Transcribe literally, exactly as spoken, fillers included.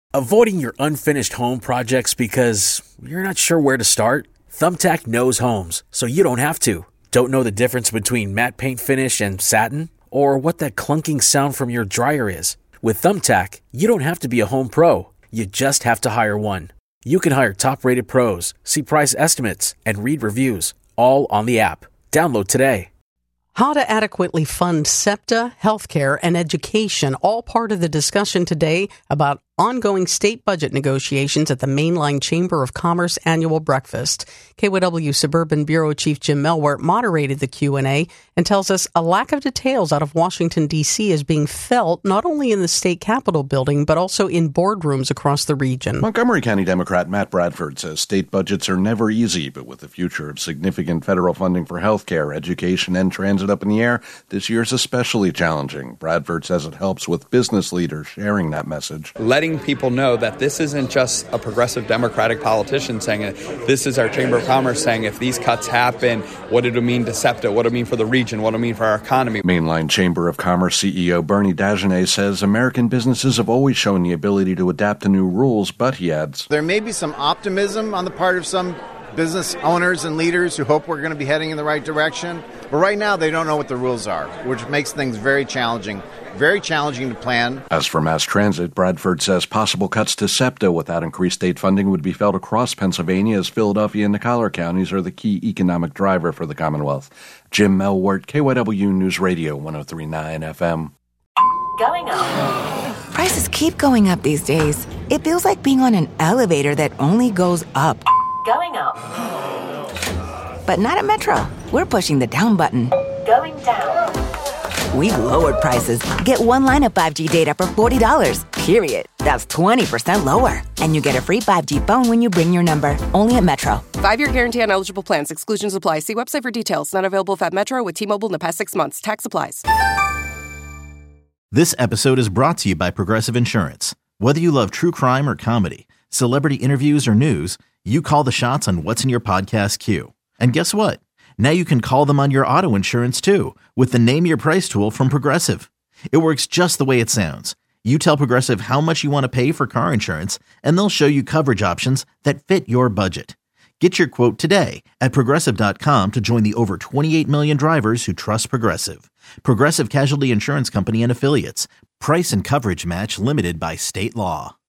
Avoiding your unfinished home projects because you're not sure where to start? Thumbtack knows homes, so you don't have to. Don't know the difference between matte paint finish and satin? Or what that clunking sound from your dryer is? With Thumbtack, you don't have to be a home pro. You just have to hire one. You can hire top-rated pros, see price estimates, and read reviews, all on the app. Download today. How to adequately fund SEPTA, healthcare, and education, all part of the discussion today about ongoing state budget negotiations at the Mainline Chamber of Commerce annual breakfast. K Y W Suburban Bureau Chief Jim Melwart moderated the Q and A and tells us a lack of details out of Washington, D C is being felt not only in the state capitol building, but also in boardrooms across the region. Montgomery County Democrat Matt Bradford says state budgets are never easy, but with the future of significant federal funding for health care, education, and transit up in the air, this year's especially challenging. Bradford says it helps with business leaders sharing that message. Letting people know that this isn't just a progressive Democratic politician saying it. This is our Chamber of Commerce saying if these cuts happen, what it'll mean to SEPTA, what it'll mean for the region, what it'll mean for our economy. Mainline Chamber of Commerce C E O Bernie Dagenet says American businesses have always shown the ability to adapt to new rules, but he adds, there may be some optimism on the part of some business owners and leaders who hope we're going to be heading in the right direction. But right now, they don't know what the rules are, which makes things very challenging, very challenging to plan. As for mass transit, Bradford says possible cuts to SEPTA without increased state funding would be felt across Pennsylvania, as Philadelphia and the Collar counties are the key economic driver for the Commonwealth. Jim Melwart, K Y W News Radio, one oh three point nine F M. Going up. Prices keep going up these days. It feels like being on an elevator that only goes up. Going up. But not at Metro. We're pushing the down button. Going down. We've lowered prices. Get one line of five G data for forty dollars, period. That's twenty percent lower. And you get a free five G phone when you bring your number. Only at Metro. Five-year guarantee on eligible plans. Exclusions apply. See website for details. Not available at Metro with T-Mobile in the past six months. Tax applies. This episode is brought to you by Progressive Insurance. Whether you love true crime or comedy, celebrity interviews or news, you call the shots on what's in your podcast queue. And guess what? Now you can call them on your auto insurance too with the Name Your Price tool from Progressive. It works just the way it sounds. You tell Progressive how much you want to pay for car insurance, and they'll show you coverage options that fit your budget. Get your quote today at Progressive dot com to join the over twenty-eight million drivers who trust Progressive. Progressive Casualty Insurance Company and Affiliates. Price and coverage match limited by state law.